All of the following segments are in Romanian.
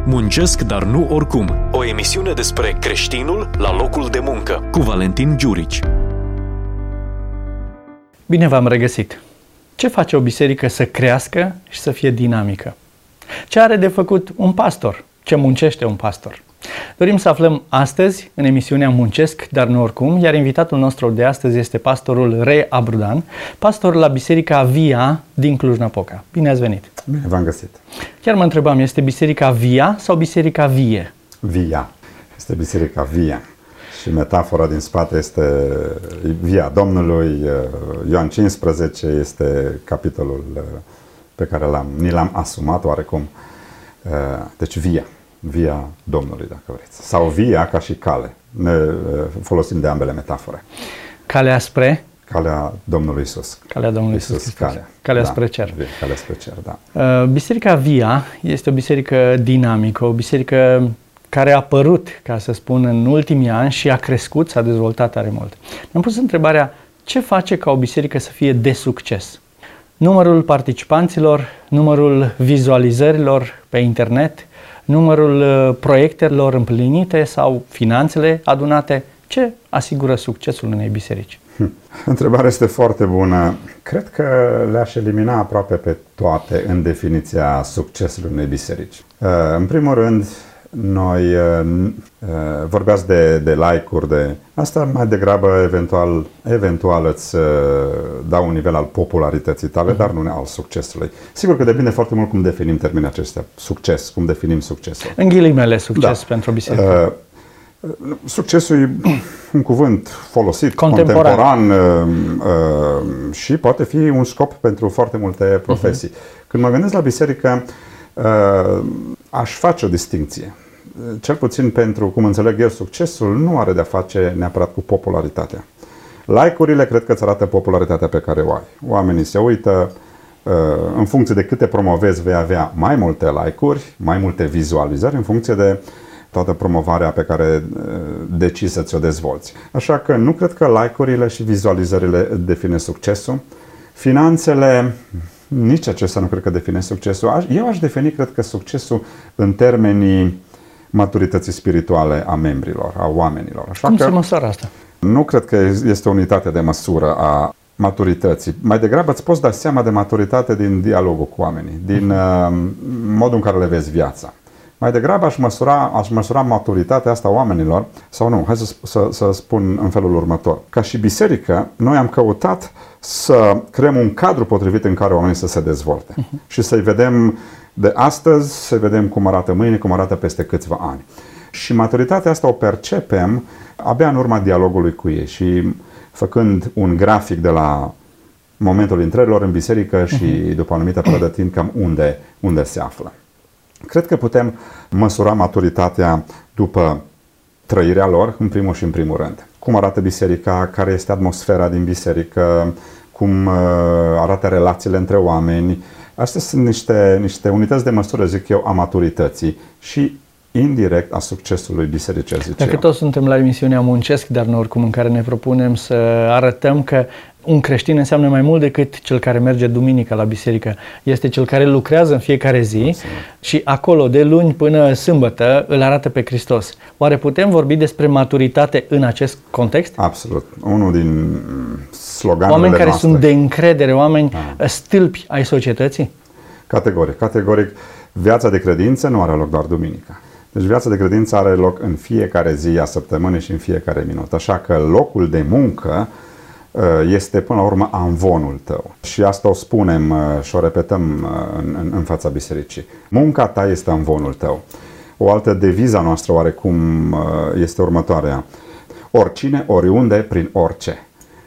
Muncesc, dar nu oricum. O emisiune despre creștinul la locul de muncă, cu Valentin Giurici. Bine v-am regăsit! Ce face o biserică să crească și să fie dinamică? Ce are de făcut un pastor? Ce muncește un pastor? Dorim să aflăm astăzi în emisiunea Muncesc, dar nu oricum, iar invitatul nostru de astăzi este pastorul Re Abrudan, pastor la Biserica Via din Cluj-Napoca. Bine ați venit! Bine v-am găsit! Chiar mă întrebam, este Biserica Via sau Biserica Vie? Via. Este Biserica Via. Și metafora din spate este Via Domnului. Ioan 15 este capitolul pe care ni l-am asumat oarecum. Deci Via. Via Domnului, dacă vreți. Sau Via ca și cale. Ne folosim de ambele metafore. Calea spre? Calea Domnului Iisus. Calea Domnului Iisus. Calea spre cer. Calea spre cer, da. Biserica Via este o biserică dinamică, o biserică care a apărut, ca să spun, în ultimii ani și a crescut, s-a dezvoltat tare mult. Mi-am pus întrebarea, ce face ca o biserică să fie de succes? Numărul participanților, numărul vizualizărilor pe internet, numărul proiectelor împlinite sau finanțele adunate? Ce asigură succesul unei biserici? Întrebarea este foarte bună. Cred că le-aș elimina aproape pe toate în definiția succesului unei biserici. În primul rând, noi vorbeați de like-uri, de asta mai degrabă eventual îți dau un nivel al popularității tale, dar nu al succesului. Sigur că depinde foarte mult cum definim termenii acestea. Succes, cum definim succesul. În ghilimele, succes pentru o biserică. Succesul e un cuvânt folosit, contemporan și poate fi un scop pentru foarte multe profesii. Când mă gândesc la biserică, aș face o distincție. Cel puțin pentru, cum înțeleg eu, succesul nu are de-a face neapărat cu popularitatea. Like-urile cred că îți arată popularitatea pe care o ai. Oamenii se uită, în funcție de câte promovezi vei avea mai multe like-uri, mai multe vizualizări, în funcție de toată promovarea pe care decizi să ți-o dezvolți. Așa că nu cred că like-urile și vizualizările define succesul. Finanțele, nici acesta nu cred că define succesul. Eu aș defini, cred că, succesul în termenii maturității spirituale a membrilor, a oamenilor. Așa Cum se măsoară asta? Nu cred că este o unitate de măsură a maturității. Mai degrabă îți poți da seama de maturitate din dialogul cu oamenii, din modul în care le vezi viața. Mai degrabă aș măsura maturitatea asta oamenilor, sau nu, hai să spun în felul următor. Ca și biserică, noi am căutat să creăm un cadru potrivit în care oamenii să se dezvolte. Și să-i vedem de astăzi, să vedem cum arată mâine, cum arată peste câțiva ani. Și maturitatea asta o percepem abia în urma dialogului cu ei și făcând un grafic de la momentul intrărilor în biserică și după o anumită perioadă de timp cam unde se află. Cred că putem măsura maturitatea după trăirea lor, în primul și în primul rând. Cum arată biserica, care este atmosfera din biserică, cum arată relațiile între oameni. Astea sunt niște unități de măsură, zic eu, a maturității și indirect a succesului bisericii, zic Dacă eu. toți suntem la emisiunea Muncesc, dar nu oricum, în care ne propunem să arătăm că un creștin înseamnă mai mult decât cel care merge duminica la biserică. Este cel care lucrează în fiecare zi. Absolut. Și acolo, de luni până sâmbătă, îl arată pe Hristos. Oare putem vorbi despre maturitate în acest context? Absolut. Unul din sloganurile oameni care noastre. sunt de încredere, oameni stâlpi ai societății? Categoric. Viața de credință nu are loc doar duminica. Deci viața de credință are loc în fiecare zi a săptămânii și în fiecare minut. Așa că locul de muncă este până la urmă amvonul tău. Și asta o spunem și o repetăm în fața bisericii. Munca ta este amvonul tău. O altă deviză noastră oarecum este următoarea. Oricine, oriunde, prin orice.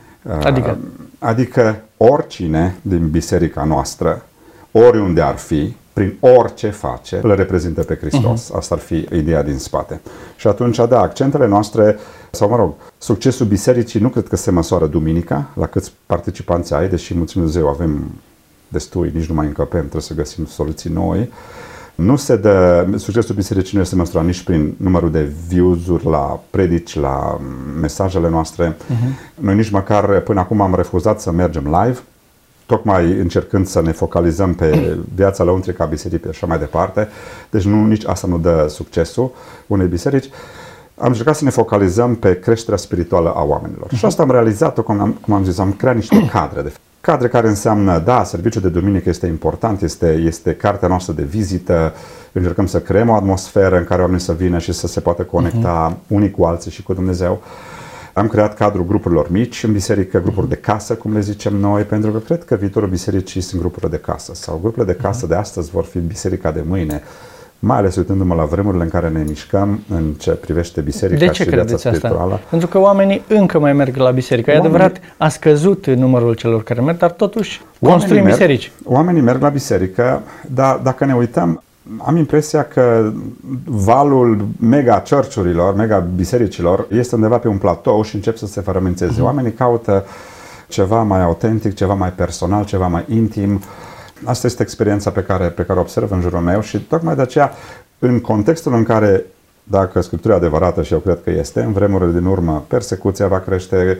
Adică oricine din biserica noastră, oriunde ar fi, prin orice face, îl reprezintă pe Hristos. Asta ar fi ideea din spate. Și atunci, da, accentele noastre, sau succesul bisericii nu cred că se măsoară duminica, la câți participanți ai, deși mulțumim Dumnezeu avem destui, nici nu mai încăpem, trebuie să găsim soluții noi. Succesul bisericii nu este măsurat nici prin numărul de views-uri la predici, la mesajele noastre. Noi nici măcar până acum am refuzat să mergem live. tocmai încercând să ne focalizăm pe viața lăuntrică a bisericii și așa mai departe, deci nici asta nu dă succesul unei biserici, am încercat să ne focalizăm pe creșterea spirituală a oamenilor. Și asta am realizat-o, cum am zis, am creat niște cadre. Cadre care înseamnă, da, serviciul de duminică este important, este cartea noastră de vizită, încercăm să creăm o atmosferă în care oamenii să vină și să se poată conecta unii cu alții și cu Dumnezeu. Am creat cadrul grupurilor mici în biserică, grupuri de casă, cum le zicem noi, pentru că cred că viitorul bisericii sunt grupurile de casă sau grupurile de casă de astăzi vor fi biserica de mâine, mai ales uitându-mă la vremurile în care ne mișcăm în ce privește biserica și viața spirituală. Asta? Pentru că oamenii încă mai merg la biserică. E adevărat, a scăzut numărul celor care merg, dar totuși construim biserici. Oamenii merg la biserică, dar dacă ne uităm, am impresia că valul mega church-urilor, mega bisericilor este undeva pe un platou și încep să se fărămânțeze. Oamenii caută ceva mai autentic, ceva mai personal, ceva mai intim. Asta este experiența pe care o observ în jurul meu și tocmai de aceea, în contextul în care, dacă Scriptura e adevărată și eu cred că este, în vremurile din urmă persecuția va crește,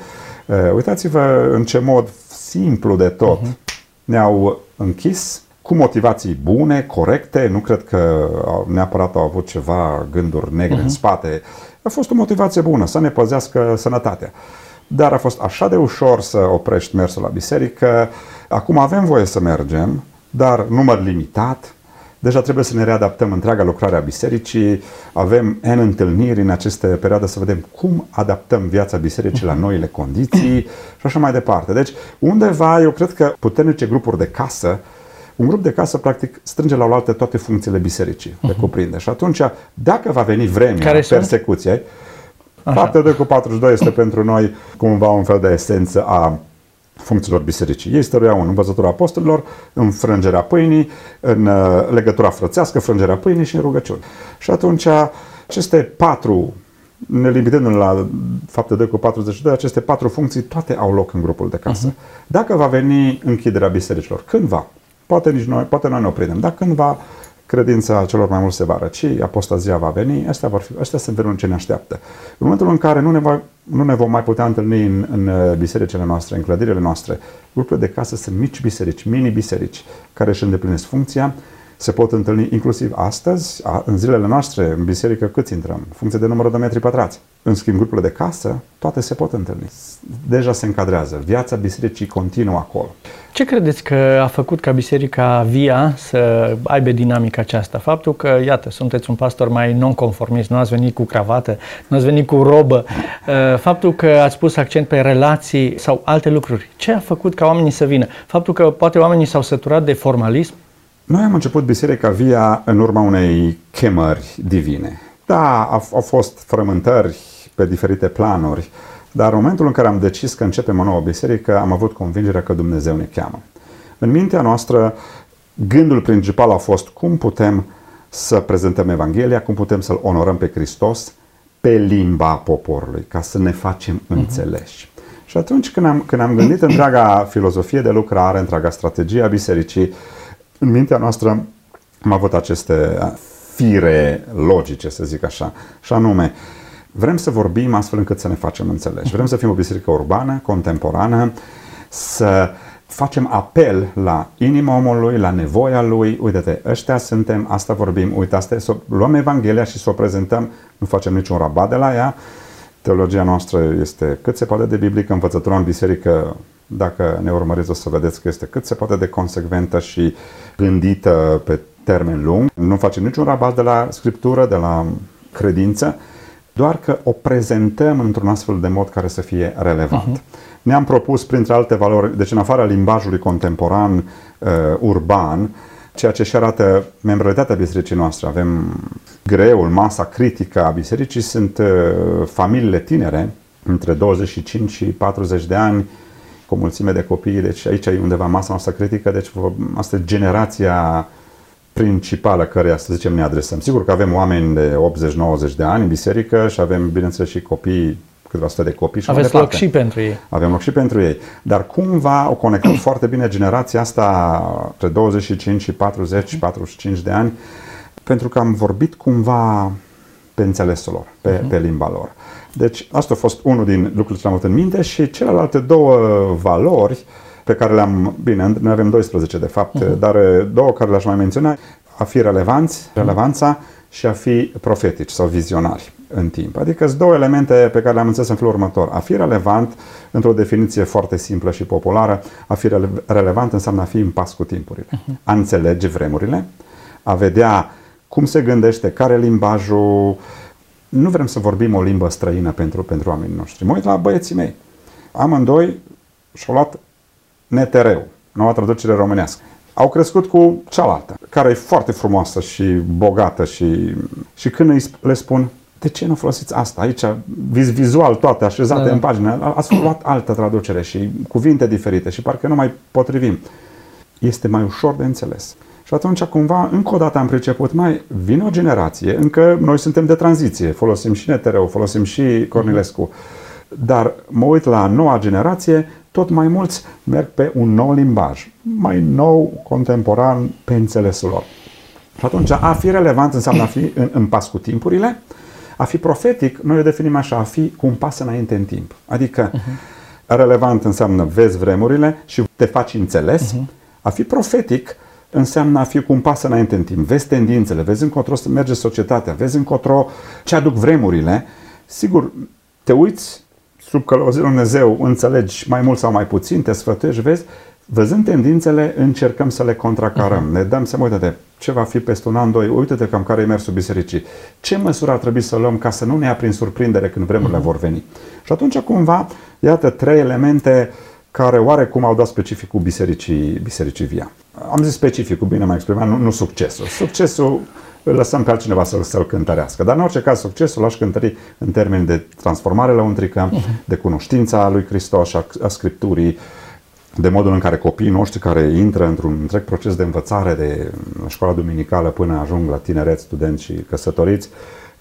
uitați-vă în ce mod simplu de tot ne-au închis, cu motivații bune, corecte, nu cred că neapărat au avut ceva gânduri negre în spate, a fost o motivație bună, să ne păzească sănătatea. Dar a fost așa de ușor să oprești mersul la biserică, acum avem voie să mergem, dar număr limitat, deja trebuie să ne readaptăm întreaga lucrare a bisericii, avem N întâlniri în aceste perioade să vedem cum adaptăm viața bisericii la noile condiții și așa mai departe. Deci, undeva, eu cred că puternice grupuri de casă, un grup de casă, practic, strânge la oaltă toate funcțiile bisericii, le cuprinde. Și atunci, dacă va veni vremea persecuției, Fapte 2 cu 42 este pentru noi cumva un fel de esență a funcțiilor bisericii. Ei stăruiau în învățătura apostolilor, în frângerea pâinii, în legătura frățească, frângerea pâinii și în rugăciuni. Și atunci, aceste 4, ne limitându-ne la Fapte 2 cu 42, aceste 4 funcții toate au loc în grupul de casă. Dacă va veni închiderea bisericilor, cândva, poate noi ne oprindem, dar cândva credința celor mai mulți se va răci, apostazia va veni, astea sunt vremurile ce ne așteaptă. În momentul în care nu ne vom mai putea întâlni în bisericile noastre, în clădirile noastre, grupurile de casă sunt mici biserici, mini-biserici, care își îndeplinesc funcția, se pot întâlni inclusiv astăzi, în zilele noastre, în biserică câți intrăm, în funcție de numărul de metri pătrați. În schimb, grupurile de casă, toate se pot întâlni. Deja se încadrează. Viața bisericii continuă acolo. Ce credeți că a făcut ca Biserica Via să aibă dinamica aceasta? Faptul că, iată, sunteți un pastor mai nonconformist, nu ați venit cu cravată, nu ați venit cu robă, faptul că ați pus accent pe relații sau alte lucruri. Ce a făcut ca oamenii să vină? Faptul că poate oamenii s-au săturat de formalism? Noi am început Biserica Via în urma unei chemări divine. Da, au fost frământări pe diferite planuri, dar în momentul în care am decis că începem o nouă biserică, am avut convingerea că Dumnezeu ne cheamă. În mintea noastră, gândul principal a fost cum putem să prezentăm Evanghelia, cum putem să-L onorăm pe Hristos pe limba poporului, ca să ne facem înțeleși. Și atunci când am gândit întreaga filozofie de lucrare, întreaga strategie a bisericii, în mintea noastră am avut aceste fire logice, să zic așa, și anume, vrem să vorbim astfel încât să ne facem înțeleși. Vrem să fim o biserică urbană, contemporană, să facem apel la inima omului, la nevoia lui. Uite-te, ăștia suntem, asta vorbim, uite, asta e, să luăm Evanghelia și să o prezentăm, nu facem niciun rabat de la ea. Teologia noastră este cât se poate de biblică, învățătura în biserică, dacă ne urmăriți o să vedeți că este cât se poate de consecventă și gândită pe termen lung. Nu facem niciun rabat de la Scriptură, de la credință, doar că o prezentăm într-un astfel de mod care să fie relevant. Ne-am propus, printre alte valori, deci în afara limbajului contemporan, urban, ceea ce și arată membralitatea bisericii noastre. Avem greul, masa critică a bisericii, sunt familiile tinere, între 25 și 40 de ani, cu o mulțime de copii, deci aici e undeva masa noastră critică, deci asta e generația principală căreia, să zicem, ne adresăm. Sigur că avem oameni de 80-90 de ani în biserică și avem, bineînțeles, și copii, câteva sute de copii și aveți loc și pentru ei. Avem loc și pentru ei. Dar cumva au conectat foarte bine generația asta între 25 și 40-45 de ani, pentru că am vorbit cumva pe înțelesul lor, pe limba lor. Deci asta a fost unul din lucrurile ce am avut în minte și celelalte două valori pe care le-am, bine, noi avem 12 de fapt, dar două care le-aș mai menționa, a fi relevanța și a fi profetici sau vizionari în timp. Adică sunt două elemente pe care le-am înțeles în felul următor. A fi relevant, într-o definiție foarte simplă și populară, a fi relevant înseamnă a fi în pas cu timpurile. A înțelege vremurile, a vedea cum se gândește, care e limbajul. Nu vrem să vorbim o limbă străină pentru oamenii noștri. Mă uit la băieții mei. Amândoi și-au luat NTR-ul, noua traducere românească. Au crescut cu cealaltă, care e foarte frumoasă și bogată și când le spun, de ce nu folosiți asta? Aici, vizual, toate așezate în pagină, ați luat altă traducere și cuvinte diferite și parcă nu mai potrivim. Este mai ușor de înțeles. Și atunci, cumva, încă o dată am priceput, vine o generație, încă noi suntem de tranziție, folosim și NTR-ul, folosim și Cornilescu, dar mă uit la noua generație, tot mai mulți merg pe un nou limbaj, mai nou, contemporan, pe înțelesul lor. Și atunci, a fi relevant înseamnă a fi în pas cu timpurile, a fi profetic, noi o definim așa, a fi cu un pas înainte în timp. Adică, relevant înseamnă vezi vremurile și te faci înțeles, a fi profetic înseamnă a fi cu un pas înainte în timp, vezi tendințele, vezi încotro să merge societatea, vezi încotro ce aduc vremurile. Sigur, te uiți sub călăuzia lui Dumnezeu, înțelegi mai mult sau mai puțin, te sfătuiești, vezi, văzând tendințele, încercăm să le contracarăm. Ne dăm seama, uite-te, ce va fi peste un an, doi, uite-te cam care e mersul bisericii. Ce măsură ar trebui să luăm ca să nu ne ia prin surprindere când vremurile vor veni? Și atunci, cumva, iată trei elemente care oarecum au dat specificul bisericii Via. Am zis specificul, bine m-am exprimat, nu succesul. Succesul îl lăsăm pe altcineva să-l cântărească. Dar în orice caz, succesul l-aș cântări în termeni de transformare lăuntrică, de cunoștința lui Hristos și a Scripturii, de modul în care copiii noștri care intră într-un întreg proces de învățare de școala duminicală până ajung la tinereți, studenți și căsătoriți,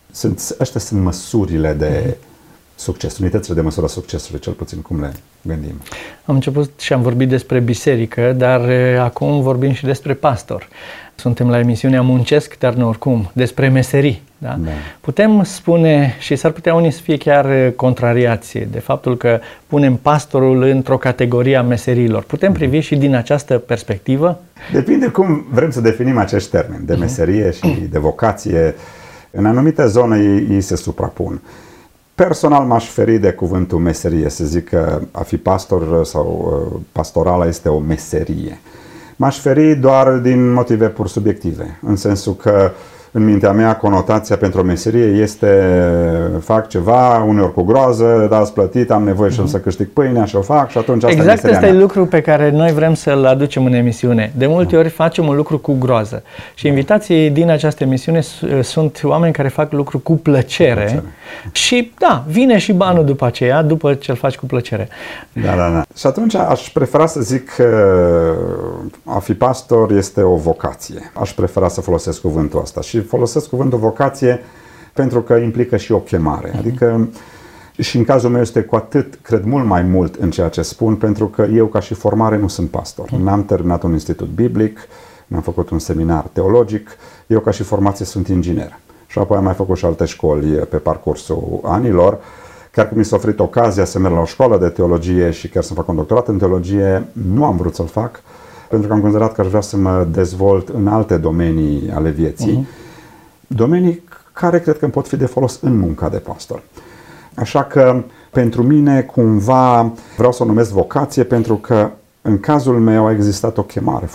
astea sunt măsurile de succes, unitățile de măsură a succesului, cel puțin cum le gândim. Am început și am vorbit despre biserică, dar acum vorbim și despre pastor. Suntem la emisiunea Muncesc, dar nu oricum, despre meserii. Da? Da. Putem spune, și s-ar putea unii să fie chiar contrariație de faptul că punem pastorul într-o categorie a meseriilor. Putem privi și din această perspectivă? Depinde cum vrem să definim acești termeni de meserie și de vocație. În anumite zone ei se suprapun. Personal m-aș feri de cuvântul meserie, să zic că a fi pastor sau pastorala este o meserie. M-aș feri doar din motive pur subiective, în sensul că în mintea mea conotația pentru o meserie este fac ceva, uneori cu groază, dar ați plătit, am nevoie și să câștig pâinea și o fac și atunci asta exact ăsta e lucru pe care noi vrem să-l aducem în emisiune. De multe ori facem un lucru cu groază și invitații din această emisiune sunt oameni care fac lucru cu plăcere. Și da, vine și banul după aceea, după ce îl faci cu plăcere. Da. Și atunci aș prefera să zic că a fi pastor este o vocație. Aș prefera să folosesc cuvântul ăsta și folosesc cuvântul vocație pentru că implică și o chemare. Adică și în cazul meu este cu atât, cred mult mai mult în ceea ce spun, pentru că eu ca și formare nu sunt pastor. N-am terminat un institut biblic, n-am făcut un seminar teologic, eu ca și formație sunt inginer. Și apoi am mai făcut și alte școli pe parcursul anilor. Chiar când mi s-a oferit ocazia să merg la o școală de teologie și chiar să fac un doctorat în teologie, nu am vrut să-l fac, pentru că am considerat că aș vrea să mă dezvolt în alte domenii ale vieții, domenii care cred că îmi pot fi de folos în munca de pastor. Așa că pentru mine cumva vreau să o numesc vocație, pentru că în cazul meu a existat o chemare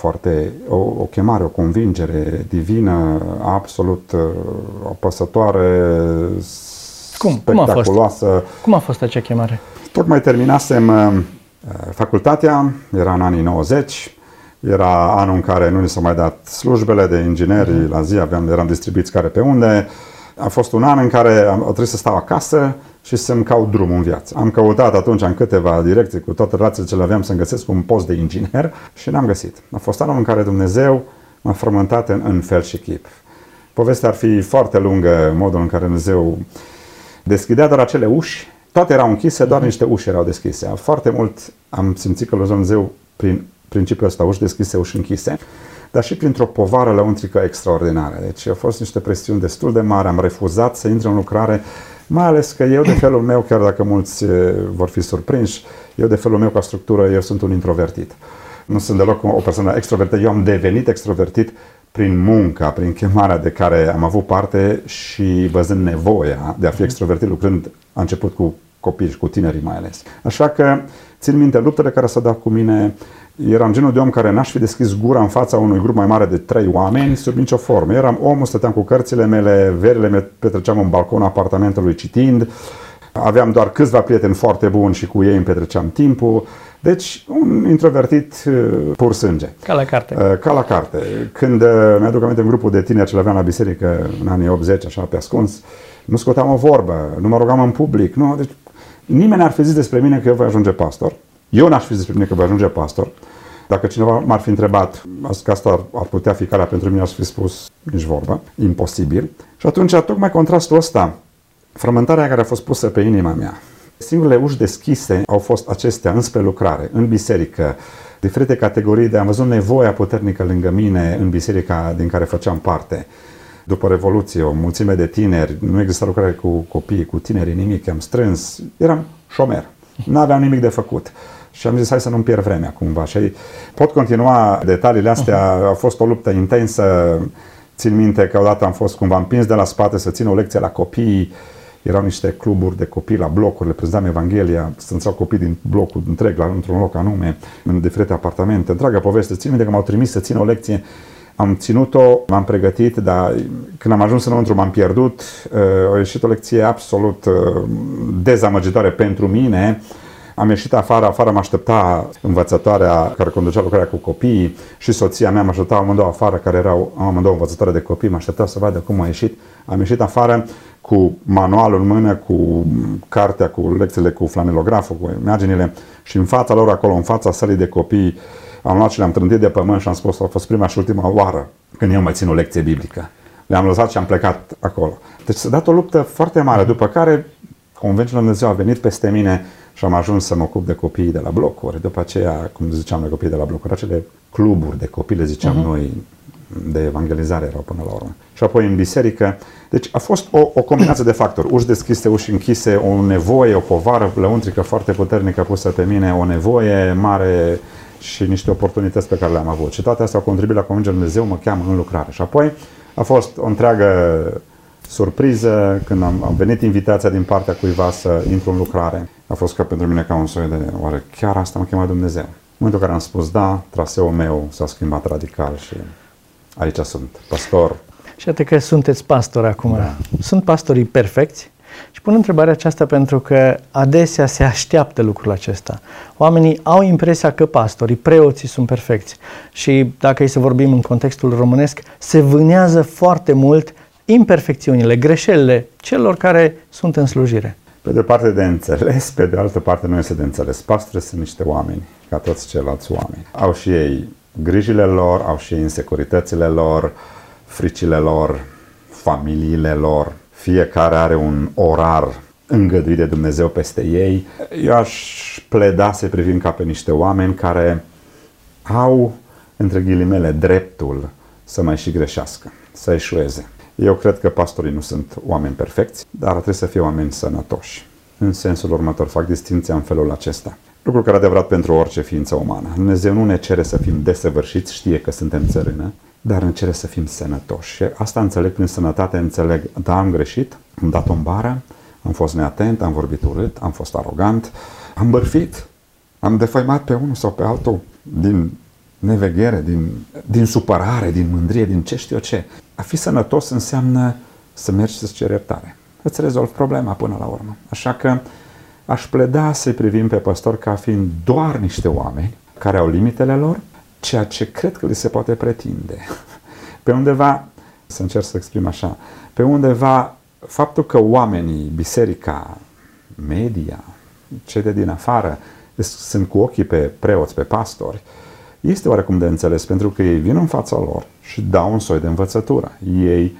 o convingere divină absolut apăsătoare, spectaculoasă. Cum a fost acea chemare? Tocmai terminasem facultatea, era în anii 90, era anul în care nu ni s-au mai dat slujbele de ingineri la zi, eram distribuiți care pe unde. A fost un an în care a trebuit să stau acasă și să-mi caut drumul în viață. Am căutat atunci în câteva direcții, cu toate relațiile ce le aveam, să-mi găsesc un post de inginer și n-am găsit. A fost anul în care Dumnezeu m-a frământat în fel și chip. Povestea ar fi foarte lungă, modul în care Dumnezeu deschidea doar acele uși, toate erau închise, doar niște uși erau deschise. Foarte mult am simțit că Dumnezeu prin principiul ăsta, uși deschise, uși închise. dar și printr-o povară lăuntrică extraordinară. Deci au fost niște presiuni destul de mari, am refuzat să intru în lucrare, mai ales că eu de felul meu, chiar dacă mulți vor fi surprinși, eu de felul meu ca structură, eu sunt un introvertit. Nu sunt deloc o persoană extrovertită, eu am devenit extrovertit prin munca, prin chemarea de care am avut parte și văzând nevoia de a fi extrovertit lucrând, a început cu copii și cu tinerii mai ales. Așa că țin minte luptele care s-au dat cu mine. Eram genul de om care n-aș fi deschis gura în fața unui grup mai mare de 3 oameni sub nicio formă. Eram omul, stăteam cu cărțile mele, verile mele petreceam în balconul apartamentului citind. Aveam doar câțiva prieteni foarte buni și cu ei îmi petreceam timpul. Deci, un introvertit pur sânge. Ca la carte. Ca la carte. Când mi-aduc aminte în grupul de tineri ce le aveam la biserică în anii 80, așa pe ascuns, nu scoteam o vorbă, nu mă rugam în public. Nu? Deci, nimeni n-ar fi zis despre mine că eu voi ajunge pastor. Eu n-aș fi zis despre mine că voi ajunge pastor. Dacă cineva m-ar fi întrebat că asta ar putea fi calea pentru mine, aș fi spus nici vorba, imposibil. Și atunci, tocmai contrastul ăsta, frământarea care a fost pusă pe inima mea, singurele uși deschise au fost acestea înspre lucrare, în biserică, diferite categorii de am văzut nevoia puternică lângă mine în biserica din care făceam parte. După Revoluție, o mulțime de tineri, nu exista lucrare cu copiii, cu tinerii, nimic, am strâns, eram șomer, n-aveam nimic de făcut. Și am zis, hai să nu-mi pierd vremea cumva. Și pot continua detaliile astea, a fost o luptă intensă. Țin minte că odată am fost cumva împins de la spate să țin o lecție la copii. Erau niște cluburi de copii la blocuri, le prezentam Evanghelia, strângeau copii din blocul întreg, într-un loc anume, în diferite apartamente. Întreaga poveste. Țin minte că m-au trimis să țin o lecție. Am ținut-o, m-am pregătit, dar când am ajuns înăuntru m-am pierdut. A ieșit o lecție absolut dezamăgitoare pentru mine. Am ieșit afară mă aștepta învățătoarea care conducea lucrarea cu copiii și soția mea mă aștepta amândouă afară, care erau amândouă învățătoare de copii, mă așteptau să vadă cum a ieșit. Am ieșit afară cu manualul în mână, cu cartea, cu lecțiile, cu flanelograful, cu imaginile și în fața lor acolo, în fața sălii de copii, am luat și le-am trântit de pământ și am spus că a fost prima și ultima oară când eu mai țin o lecție biblică. Le-am lăsat și am plecat acolo. Deci s-a dat o luptă foarte mare, după care Convenția lui Dumnezeu a venit peste mine și am ajuns să mă ocup de copiii de la blocuri. După aceea, cum ziceam, de copiii de la blocuri, acele cluburi de copii, le ziceam noi, de evangelizare erau până la urmă. Și apoi în biserică. Deci a fost o combinație de factori. Uși deschise, uși închise, o nevoie, o povară lăuntrică foarte puternică pusă pe mine, o nevoie mare și niște oportunități pe care le-am avut. Și toate astea au contribuit la Convingerea lui Dumnezeu, mă cheamă în lucrare. Și apoi a fost o întreagă surpriză când am venit invitația din partea cuiva să intru în lucrare. A fost ca pentru mine ca un soi de, oare chiar asta mă chema Dumnezeu? În momentul în care am spus da, traseul meu s-a schimbat radical și aici sunt pastor. Și iată că sunteți pastori acum. Da. Sunt pastorii perfecți? Și pun întrebarea aceasta pentru că adesea se așteaptă lucrul acesta. Oamenii au impresia că pastorii, preoții sunt perfecți. Și dacă e să vorbim în contextul românesc, se vânează foarte mult imperfecțiunile, greșelile celor care sunt în slujire. Pe de o parte de înțeles, pe de altă parte nu este de înțeles. Pastorii sunt niște oameni, ca toți ceilalți oameni. Au și ei grijile lor, au și ei insecuritățile lor, fricile lor, familiile lor. Fiecare are un orar îngăduit de Dumnezeu peste ei. Eu aș pleda să privim ca pe niște oameni care au, între ghilimele, dreptul să mai și greșească, să eșueze. Eu cred că pastorii nu sunt oameni perfecți, dar trebuie să fie oameni sănătoși. În sensul următor, fac distinția în felul acesta. Lucru care e adevărat pentru orice ființă umană. Dumnezeu nu ne cere să fim desăvârșiți, știe că suntem țărână, dar ne cere să fim sănătoși. Și asta înțeleg prin sănătate, înțeleg, da, am greșit, am dat o bară, am fost neatent, am vorbit urât, am fost arogant, am bârfit, am defăimat pe unul sau pe altul din neveghere, din supărare, din mândrie, din ce știu eu ce. A fi sănătos înseamnă să mergi să-ți ceri iertare. Îți rezolvi problema până la urmă. Așa că aș pleda să-i privim pe păstori ca fiind doar niște oameni care au limitele lor, ceea ce cred că li se poate pretinde. Pe undeva, să încerc să exprim așa, pe undeva faptul că oamenii, biserica, media, cei de din afară, sunt cu ochii pe preoți, pe pastori, este oarecum de înțeles, pentru că ei vin în fața lor și dau un soi de învățătură. Ei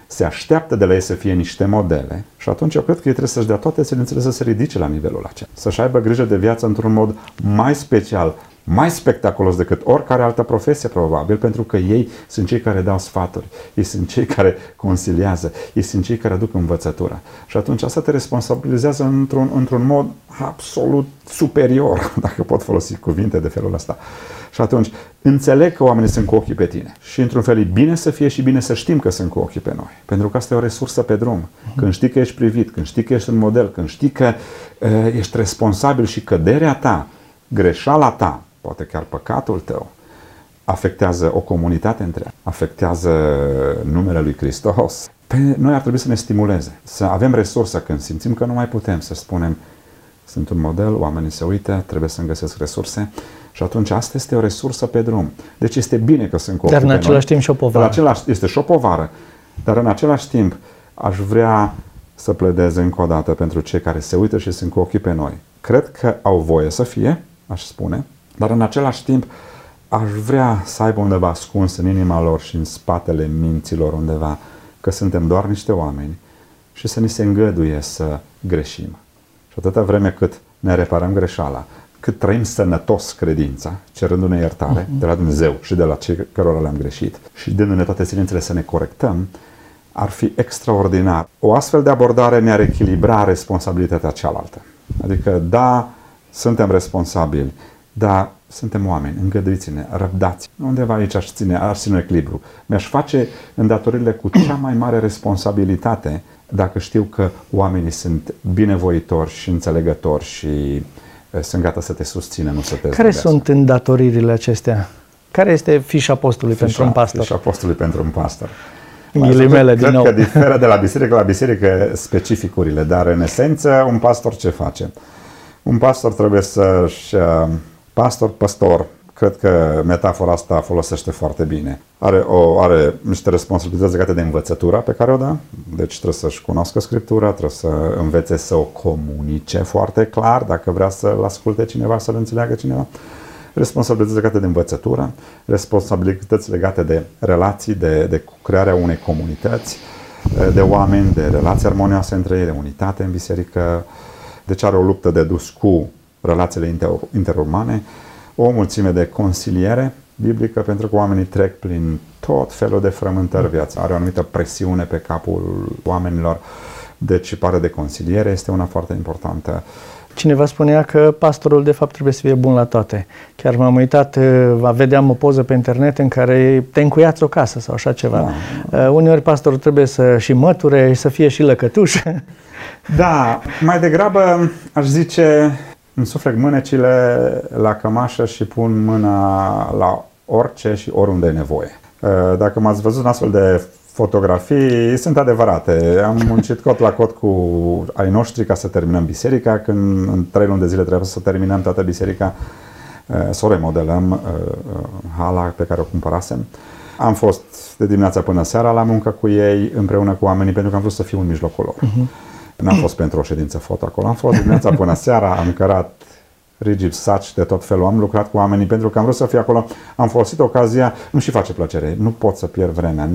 se așteaptă de la ei să fie niște modele și atunci eu cred că ei trebuie să-și dea toate silințele să se ridice la nivelul acela. Să-și aibă grijă de viață într-un mod mai special, mai spectaculos decât oricare altă profesie probabil, pentru că ei sunt cei care dau sfaturi, ei sunt cei care consiliază, ei sunt cei care aduc învățătura. Și atunci asta te responsabilizează într-un mod absolut superior, dacă pot folosi cuvinte de felul ăsta. Și atunci înțeleg că oamenii sunt cu ochii pe tine și într-un fel e bine să fie și bine să știm că sunt cu ochii pe noi, pentru că asta e o resursă pe drum. Când știi că ești privit, când știi că ești un model, când știi că ești responsabil și căderea ta, greșeala ta, poate chiar păcatul tău, afectează o comunitate întreagă, afectează numele lui Hristos. Pe noi ar trebui să ne stimuleze, să avem resursă când simțim că nu mai putem, să spunem, sunt un model, oamenii se uită, trebuie să-mi găsesc resurse și atunci asta este o resursă pe drum. Deci este bine că sunt cu ochii pe noi. Dar în același timp și o povară. Este și o povară, dar în același timp aș vrea să pledez încă o dată pentru cei care se uită și sunt cu ochii pe noi. Cred că au voie să fie, aș spune, dar în același timp aș vrea să aibă undeva ascuns în inima lor și în spatele minților undeva că suntem doar niște oameni și să ni se îngăduie să greșim. Și atâta vreme cât ne reparăm greșeala, cât trăim sănătos credința, cerându-ne iertare de la Dumnezeu și de la cei cărora le-am greșit și dându-ne toate silințele să ne corectăm, ar fi extraordinar. O astfel de abordare ne-ar echilibra responsabilitatea cealaltă. Adică, da, suntem responsabili, dar suntem oameni, îngăduiți-ne, răbdați. Undeva aici aș ține un echilibru. Mi-aș face îndatoririle cu cea mai mare responsabilitate dacă știu că oamenii sunt binevoitori și înțelegători și sunt gata să te susțină, nu să te Care sunt îndatoririle acestea? Care este fișa postului pentru un pastor? Fișa postului pentru un pastor. Ghilimele, din nou. Cred că diferă de la biserică la biserică specificurile, dar în esență un pastor ce face? Un pastor trebuie să-și... Păstor, cred că metafora asta folosește foarte bine. Are niște responsabilități legate de învățătura pe care o dă, deci trebuie să-și cunoască Scriptura, trebuie să învețe să o comunice foarte clar, dacă vrea să-l asculte cineva, să-l înțeleagă cineva. Responsabilități legate de învățătură, responsabilități legate de relații, de crearea unei comunități, de oameni, de relații armonioase între ei, de unitate în biserică. Deci are o luptă de dus cu relațiile interumane, o mulțime de consiliere biblică, pentru că oamenii trec prin tot felul de frământări viața. Are o anumită presiune pe capul oamenilor, deci partea de consiliere este una foarte importantă. Cineva spunea că pastorul de fapt trebuie să fie bun la toate. Chiar m-am uitat, vedeam o poză pe internet în care te încuiați o casă sau așa ceva. Da. Uneori pastorul trebuie să și măture, să fie și lăcătuș. Da, mai degrabă aș zice... Îmi suflec mânecile la cămașă și pun mâna la orice și oriunde e nevoie. Dacă m-ați văzut în astfel de fotografii, sunt adevărate. Am muncit cot la cot cu ai noștri ca să terminăm biserica. Când în 3 luni de zile trebuie să terminăm toată biserica, să o remodelăm, hala pe care o cumpărasem. Am fost de dimineața până seara la muncă cu ei, împreună cu oamenii, pentru că am vrut să fiu în mijlocul lor. N-am fost pentru o ședință foto acolo, am fost dimineața până seara, am cărat rigid saci de tot felul, am lucrat cu oamenii pentru că am vrut să fiu acolo, am folosit ocazia, nu și face plăcere, nu pot să pierd vremea,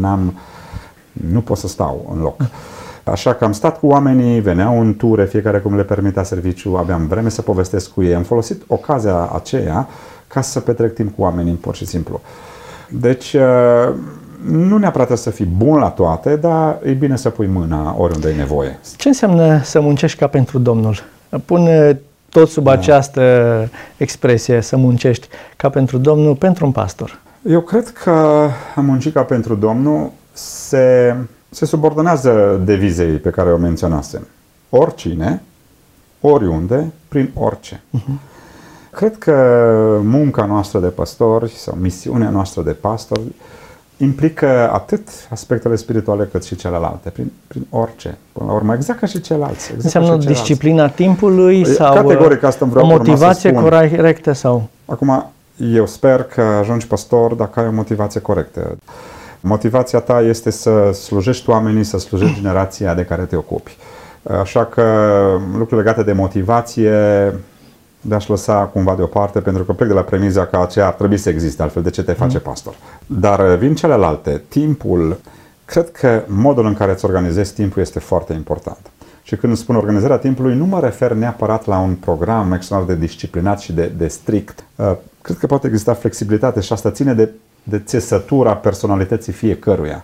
nu pot să stau în loc. Așa că am stat cu oamenii, veneau în ture, fiecare cum le permitea serviciu, aveam vreme să povestesc cu ei, am folosit ocazia aceea ca să petrec timp cu oamenii, pur și simplu. Deci... nu neapărat să fii bun la toate, dar e bine să pui mâna oriunde e nevoie. Ce înseamnă să muncești ca pentru Domnul? Pun tot sub această expresie, să muncești ca pentru Domnul, pentru un pastor. Eu cred că a munci ca pentru Domnul se subordonează devizei pe care o menționasem. Oricine, oriunde, prin orice. Cred că munca noastră de păstori sau misiunea noastră de pastori implică atât aspectele spirituale cât și celelalte, prin orice. Până la urmă, exact ca și ceilalți. Înseamnă disciplina timpului sau categoric, asta îmi vreau motivație corectă? Sau? Acum, eu sper că ajungi păstor dacă ai o motivație corectă. Motivația ta este să slujești oamenii, să slujești generația de care te ocupi. Așa că lucruri legate de motivație de-aș lăsa cumva deoparte, pentru că plec de la premiza că aceea ar trebui să existe, altfel de ce te face pastor. Dar vin celelalte, timpul, cred că modul în care îți organizezi timpul este foarte important. Și când spun organizarea timpului, nu mă refer neapărat la un program extraordinar de disciplinat și de strict. Cred că poate exista flexibilitate și asta ține de țesătura personalității fiecăruia.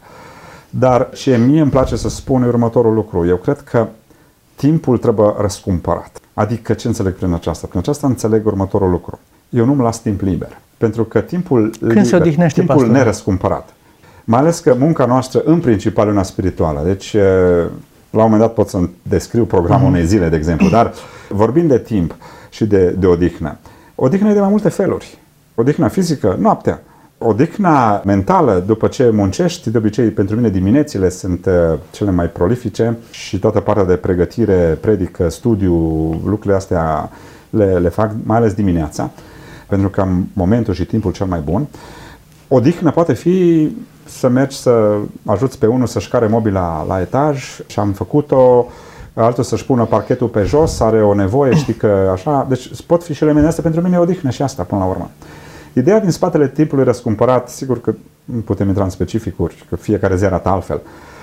Dar ce mie îmi place să spun e următorul lucru. Eu cred că timpul trebuie răscumpărat. Adică ce înțeleg prin aceasta? Prin aceasta înțeleg următorul lucru. Eu nu-mi las timp liber. Pentru că timpul timpul nerăscumpărat. Mai ales că munca noastră în principal e una spirituală. Deci la un moment dat pot să-mi descriu programul unei zile, de exemplu. Dar vorbind de timp și de odihnă. Odihna e de mai multe feluri. Odihna fizică, noaptea. Odihna mentală, după ce muncești, de obicei pentru mine diminețile sunt cele mai prolifice și toată partea de pregătire, predică, studiu, lucrurile astea le fac mai ales dimineața, pentru că am momentul și timpul cel mai bun. Odihnă poate fi să mergi să ajuți pe unul să-și care mobila la etaj și am făcut-o, altul să-și pună parchetul pe jos, are o nevoie, știi că așa, deci pot fi și elemente astea, pentru mine e odihnă și asta până la urmă. Ideea din spatele timpului răscumpărat, sigur că nu putem intra în specificuri, că fiecare zi arată altfel,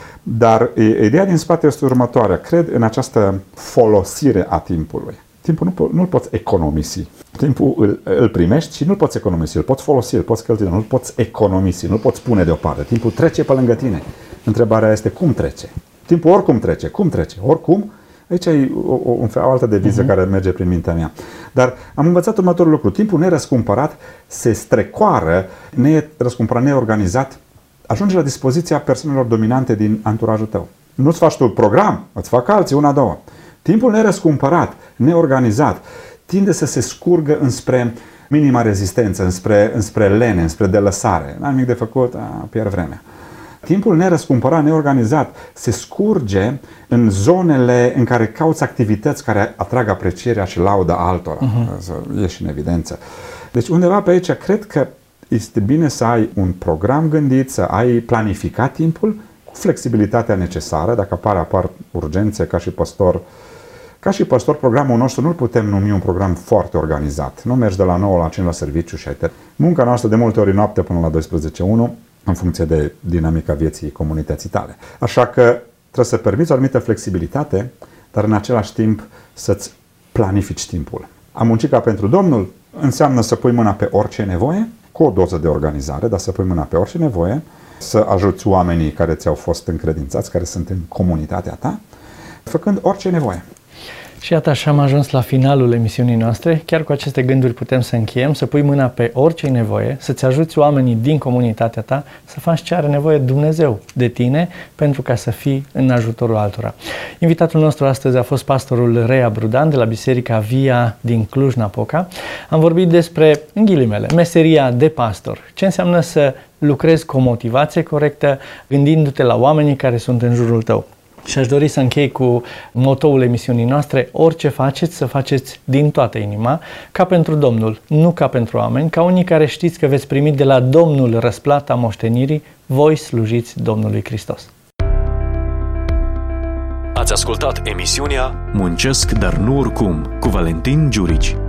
dar ideea din spate este următoarea. Cred în această folosire a timpului. Timpul nu-l poți economisi. Timpul îl primești și nu-l poți economisi. Îl poți folosi, îl poți cheltui, nu-l poți economisi, nu-l poți pune deoparte. Timpul trece pe lângă tine. Întrebarea este cum trece. Timpul oricum trece. Cum trece? Oricum. Aici e o altă deviză care merge prin mintea mea. Dar am învățat următorul lucru. Timpul nerăscumpărat se strecoară, nerăscumpărat, neorganizat, ajunge la dispoziția persoanelor dominante din anturajul tău. Nu-ți faci tu program, îți fac alții, una, două. Timpul nerăscumpărat, neorganizat, tinde să se scurgă înspre minima rezistență, înspre lene, înspre delăsare. N-am nimic de făcut, pierd vremea. Timpul nerăscumpărat, neorganizat, se scurge în zonele în care cauți activități care atrag aprecierea și lauda altora. Să ieși în evidență. Deci undeva pe aici cred că este bine să ai un program gândit, să ai planificat timpul cu flexibilitatea necesară. Dacă apar urgențe ca și păstor, programul nostru nu-l putem numi un program foarte organizat. Nu mergi de la 9 la 5 la serviciu și ai terminat. Munca noastră de multe ori noapte până la 12-1, în funcție de dinamica vieții comunității tale. Așa că trebuie să permiți o anumită flexibilitate, dar în același timp să-ți planifici timpul. A munci ca pentru Domnul înseamnă să pui mâna pe orice nevoie, cu o doză de organizare, dar să pui mâna pe orice nevoie, să ajuți oamenii care ți-au fost încredințați, care sunt în comunitatea ta, făcând orice nevoie. Și iată, așa am ajuns la finalul emisiunii noastre. Chiar cu aceste gânduri putem să încheiem, să pui mâna pe orice nevoie, să-ți ajuți oamenii din comunitatea ta să faci ce are nevoie Dumnezeu de tine, pentru ca să fii în ajutorul altora. Invitatul nostru astăzi a fost pastorul Rea Brudan de la Biserica Via din Cluj-Napoca. Am vorbit despre, în ghilimele, meseria de pastor. Ce înseamnă să lucrezi cu o motivație corectă, gândindu-te la oamenii care sunt în jurul tău. Și aș dori să închei cu motoul emisiunii noastre: orice faceți, să faceți din toată inima, ca pentru Domnul, nu ca pentru oameni, ca unii care știți că veți primi de la Domnul răsplata moștenirii, voi slujiți Domnului Hristos. Ați ascultat emisiunea Muncesc, dar nu oricum, cu Valentin Giurici.